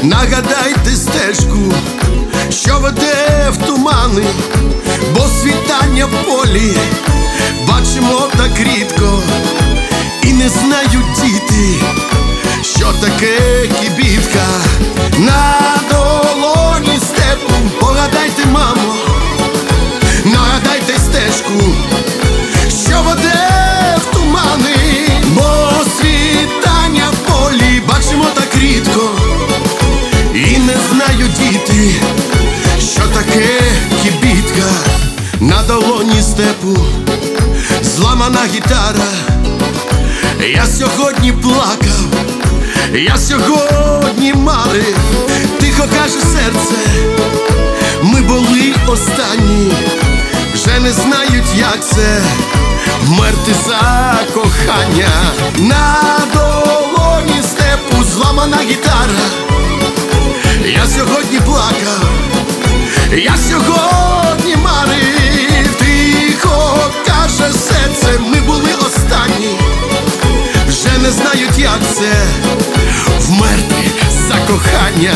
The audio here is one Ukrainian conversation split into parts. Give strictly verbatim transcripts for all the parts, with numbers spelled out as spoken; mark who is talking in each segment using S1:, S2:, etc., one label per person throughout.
S1: Нагадайте стежку, що веде в тумани, бо світання в полі бачимо так рідко, і не знають діти, що таке кібітка. На долоні степу погадайте, мамо, нагадайте стежку, що веде в тумани, бо світання в полі бачимо так рідко, і не знають діти, що таке кібітка. На долоні степу зламана гітара. Я сьогодні плакав, я сьогодні марив. Тихо каже серце, ми були останні. Вже не знають, як це вмерти за кохання. На долоні степу зламана гітара. Я сьогодні плакав, я сьогодні марив. Тихо каже серце, ми були останні. Вже не знають, як це вмерти за кохання.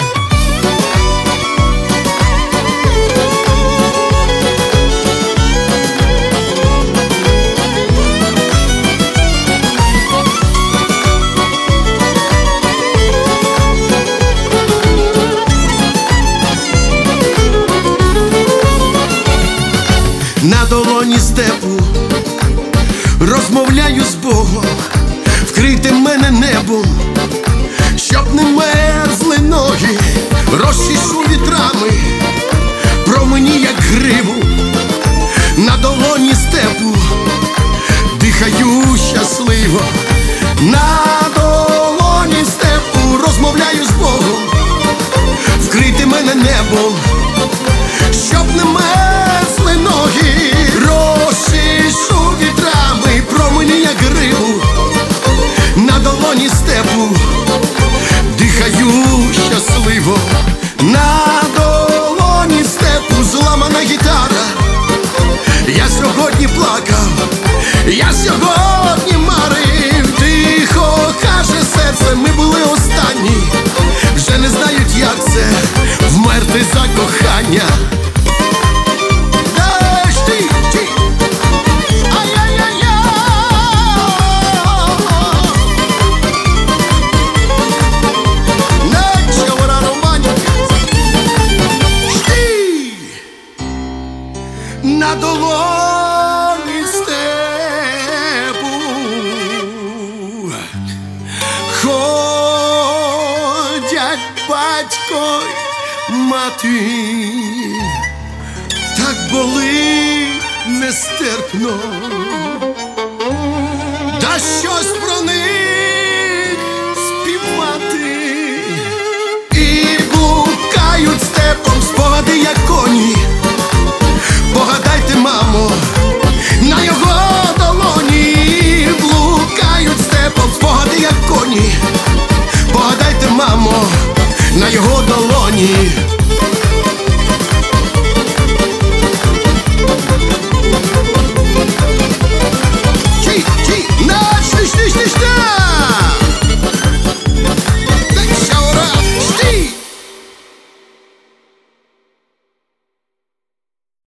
S1: На долоні степу розмовляю з Богом. Вкрийте мене небом, щоб не мерзли ноги. Розчішу вітрами промені, як гриву. На долоні степу дихаю щасливо. На долоні степу розмовляю з Богом. Вкрийте мене небом, щоб не мерзли ноги. Розчішу вітрами промені, як гриву. На долоні степу дихаю щасливо. На долоні степу зламана гітара. Я сьогодні плакав, я сьогодні марив. Тихо каже серце, ми були останні. Вже не знають, як це вмерти за кохання. На долоні степу ходять батько й мати. Так болить нестерпно, та щось про